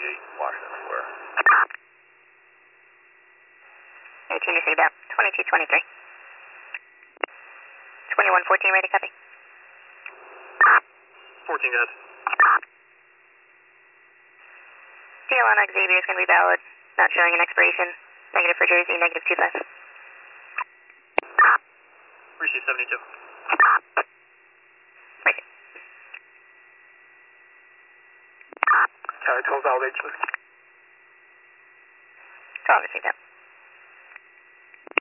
Washington Square. 18 received out. 2223. 2114 ready, copy. 14 good. DL on Xavier is going to be valid. Not showing an expiration. Negative for Jersey, negative 25. Receive 72. Receive. Tower 12 validation. 12 received out.